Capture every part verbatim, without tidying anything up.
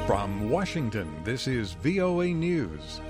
From Washington, this is V O A News.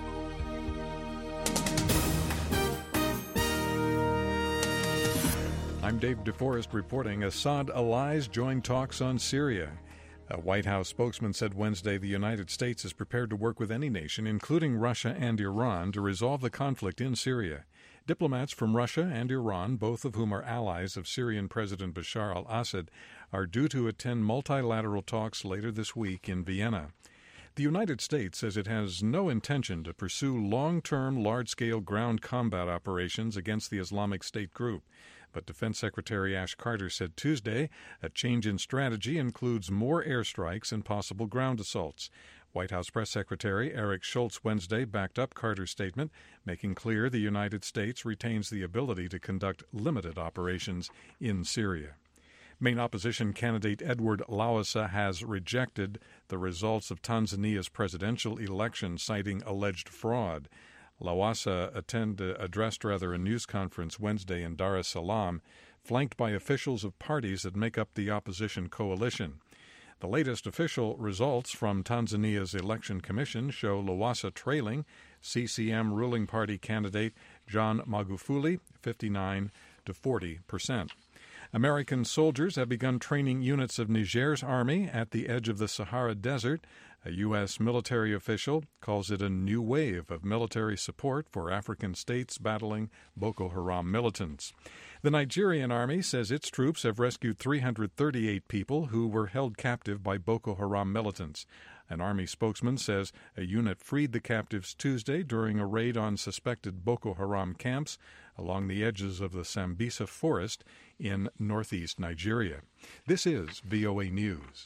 I'm Dave DeForest reporting Assad allies join talks on Syria. A White House spokesman said Wednesday the United States is prepared to work with any nation, including Russia and Iran, to resolve the conflict in Syria. Diplomats from Russia and Iran, both of whom are allies of Syrian President Bashar al-Assad, are due to attend multilateral talks later this week in Vienna. The United States says it has no intention to pursue long-term, large-scale ground combat operations against the Islamic State group. But Defense Secretary Ash Carter said Tuesday a change in strategy includes more airstrikes and possible ground assaults. White House Press Secretary Eric Schultz Wednesday backed up Carter's statement, making clear the United States retains the ability to conduct limited operations in Syria. Main opposition candidate Edward Lowassa has rejected the results of Tanzania's presidential election, citing alleged fraud. Lowassa attended, addressed rather a news conference Wednesday in Dar es Salaam, flanked by officials of parties that make up the opposition coalition. The latest official results from Tanzania's election commission show Lowassa trailing C C M ruling party candidate John Magufuli fifty-nine to forty percent. American soldiers have begun training units of Niger's army at the edge of the Sahara Desert. A U S military official calls it a new wave of military support for African states battling Boko Haram militants. The Nigerian army says its troops have rescued three hundred thirty-eight people who were held captive by Boko Haram militants. An army spokesman says a unit freed the captives Tuesday during a raid on suspected Boko Haram camps along the edges of the Sambisa forest in northeast Nigeria. This is V O A News.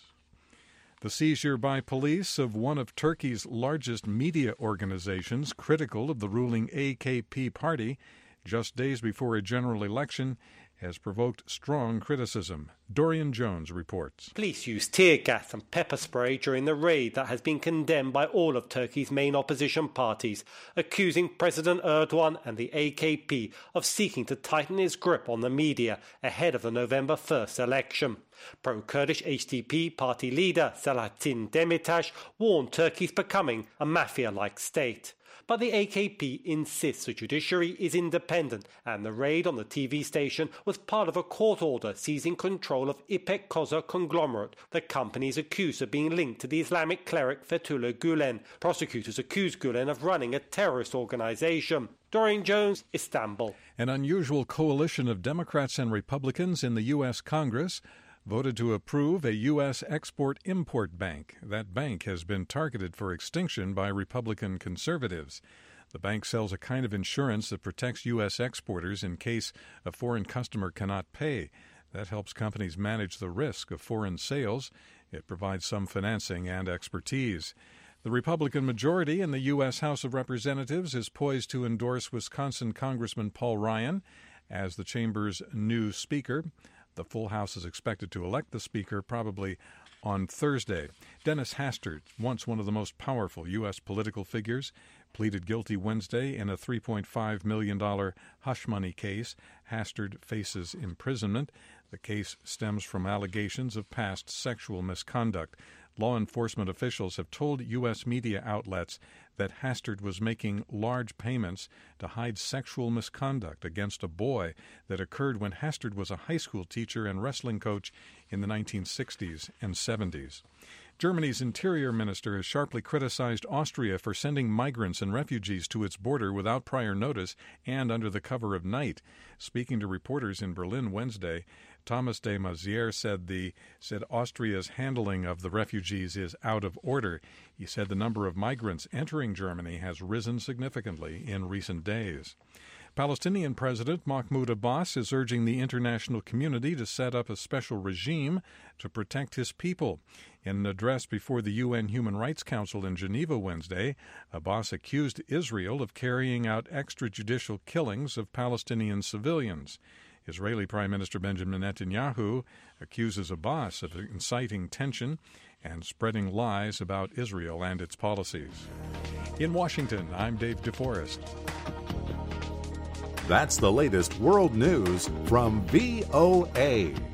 The seizure by police of one of Turkey's largest media organizations, critical of the ruling A K P party, just days before a general election, has provoked strong criticism. Dorian Jones reports. Police used tear gas and pepper spray during the raid that has been condemned by all of Turkey's main opposition parties, accusing President Erdogan and the A K P of seeking to tighten its grip on the media ahead of the November first election. Pro-Kurdish H D P party leader Selahattin Demirtas warned Turkey's becoming a mafia-like state. But the A K P insists the judiciary is independent, and the raid on the T V station was part of a court order seizing control of İpek Koza conglomerate. The company is accused of being linked to the Islamic cleric Fethullah Gulen. Prosecutors accuse Gulen of running a terrorist organization. Dorian Jones, Istanbul. An unusual coalition of Democrats and Republicans in the U S Congress voted to approve a U S export-import bank. That bank has been targeted for extinction by Republican conservatives. The bank sells a kind of insurance that protects U S exporters in case a foreign customer cannot pay. That helps companies manage the risk of foreign sales. It provides some financing and expertise. The Republican majority in the U S House of Representatives is poised to endorse Wisconsin Congressman Paul Ryan as the chamber's new speaker. The full House is expected to elect the Speaker probably on Thursday. Dennis Hastert, once one of the most powerful U S political figures, pleaded guilty Wednesday in a three point five million dollars hush money case. Hastert faces imprisonment. The case stems from allegations of past sexual misconduct. Law enforcement officials have told U S media outlets that Hastert was making large payments to hide sexual misconduct against a boy that occurred when Hastert was a high school teacher and wrestling coach in the nineteen sixties and seventies. Germany's interior minister has sharply criticized Austria for sending migrants and refugees to its border without prior notice and under the cover of night. Speaking to reporters in Berlin Wednesday, Thomas de Maizière said the said Austria's handling of the refugees is out of order. He said the number of migrants entering Germany has risen significantly in recent days. Palestinian President Mahmoud Abbas is urging the international community to set up a special regime to protect his people. In an address before the U N Human Rights Council in Geneva Wednesday, Abbas accused Israel of carrying out extrajudicial killings of Palestinian civilians. Israeli Prime Minister Benjamin Netanyahu accuses Abbas of inciting tension and spreading lies about Israel and its policies. In Washington, I'm Dave DeForest. That's the latest world news from V O A.